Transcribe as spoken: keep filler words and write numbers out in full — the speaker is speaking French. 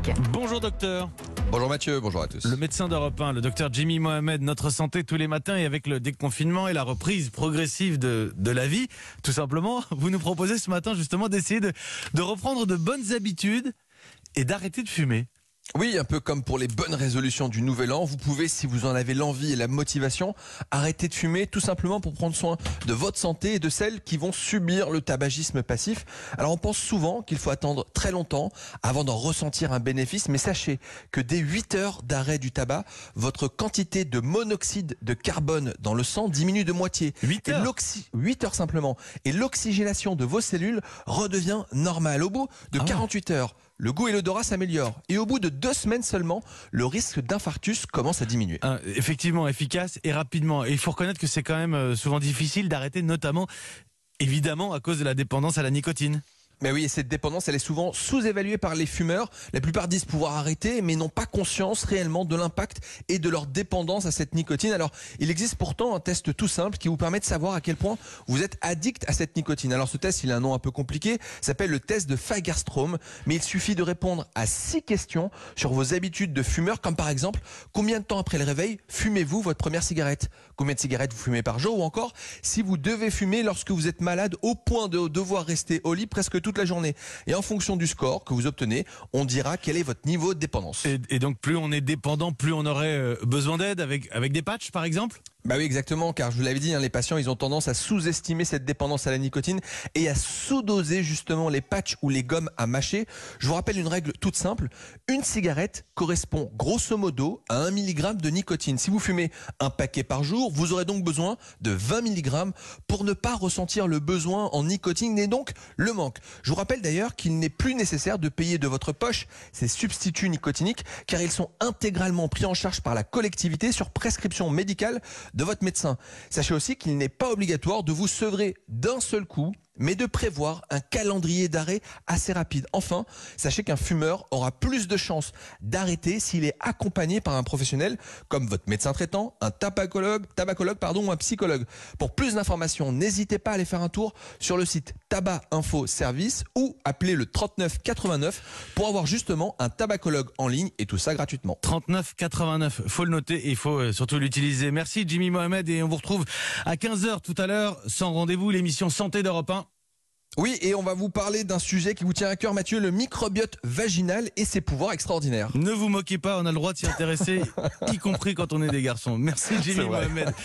musique. Bonjour docteur. Bonjour Mathieu, bonjour à tous. Le médecin d'Europe un, le docteur Jimmy Mohamed, notre santé tous les matins, et avec le déconfinement et la reprise progressive de, de la vie, tout simplement, vous nous proposez ce matin justement d'essayer de, de reprendre de bonnes habitudes et d'arrêter de fumer. Oui, un peu comme pour les bonnes résolutions du nouvel an, vous pouvez, si vous en avez l'envie et la motivation, arrêter de fumer tout simplement pour prendre soin de votre santé et de celles qui vont subir le tabagisme passif. Alors on pense souvent qu'il faut attendre très longtemps avant d'en ressentir un bénéfice, mais sachez que dès huit heures d'arrêt du tabac, votre quantité de monoxyde de carbone dans le sang diminue de moitié. huit heures huit heures simplement. Et l'oxygénation de vos cellules redevient normale. Au bout de Ah ouais. quarante-huit heures, le goût et l'odorat s'améliorent. Et au bout de deux semaines seulement, le risque d'infarctus commence à diminuer. Euh, effectivement, efficace et rapidement. Et il faut reconnaître que c'est quand même euh, souvent difficile d'arrêter, notamment, évidemment, à cause de la dépendance à la nicotine. Mais oui, et cette dépendance, elle est souvent sous-évaluée par les fumeurs. La plupart disent pouvoir arrêter, mais n'ont pas conscience réellement de l'impact et de leur dépendance à cette nicotine. Alors, il existe pourtant un test tout simple qui vous permet de savoir à quel point vous êtes addict à cette nicotine. Alors, ce test, il a un nom un peu compliqué, s'appelle le test de Fagerström, mais il suffit de répondre à six questions sur vos habitudes de fumeur, comme par exemple, combien de temps après le réveil fumez-vous votre première cigarette? Combien de cigarettes vous fumez par jour? Ou encore, si vous devez fumer lorsque vous êtes malade au point de devoir rester au lit presque tout toute la journée. Et en fonction du score que vous obtenez, on dira quel est votre niveau de dépendance. Et, et donc, plus on est dépendant, plus on aurait euh, besoin d'aide avec, avec des patchs, par exemple? Bah oui, exactement, car je vous l'avais dit, hein, les patients, ils ont tendance à sous-estimer cette dépendance à la nicotine et à sous-doser justement les patchs ou les gommes à mâcher. Je vous rappelle une règle toute simple. Une cigarette correspond grosso modo à un milligramme de nicotine. Si vous fumez un paquet par jour, vous aurez donc besoin de vingt milligrammes pour ne pas ressentir le besoin en nicotine et donc le manque. Je vous rappelle d'ailleurs qu'il n'est plus nécessaire de payer de votre poche ces substituts nicotiniques car ils sont intégralement pris en charge par la collectivité sur prescription médicale de votre médecin. Sachez aussi qu'il n'est pas obligatoire de vous sevrer d'un seul coup, mais de prévoir un calendrier d'arrêt assez rapide. Enfin, sachez qu'un fumeur aura plus de chances d'arrêter s'il est accompagné par un professionnel comme votre médecin traitant, un tabacologue, tabacologue pardon, ou un psychologue. Pour plus d'informations, n'hésitez pas à aller faire un tour sur le site Tabac Info Service ou appelez le trente-neuf quatre-vingt-neuf pour avoir justement un tabacologue en ligne et tout ça gratuitement. trente-neuf quatre-vingt-neuf, faut le noter et il faut euh, surtout l'utiliser. Merci Jimmy Mohamed et on vous retrouve à quinze heures tout à l'heure, sans rendez-vous, l'émission Santé d'Europe un. Oui, et on va vous parler d'un sujet qui vous tient à cœur, Mathieu, le microbiote vaginal et ses pouvoirs extraordinaires. Ne vous moquez pas, on a le droit de s'y intéresser, y compris quand on est des garçons. Merci Jimmy Mohamed.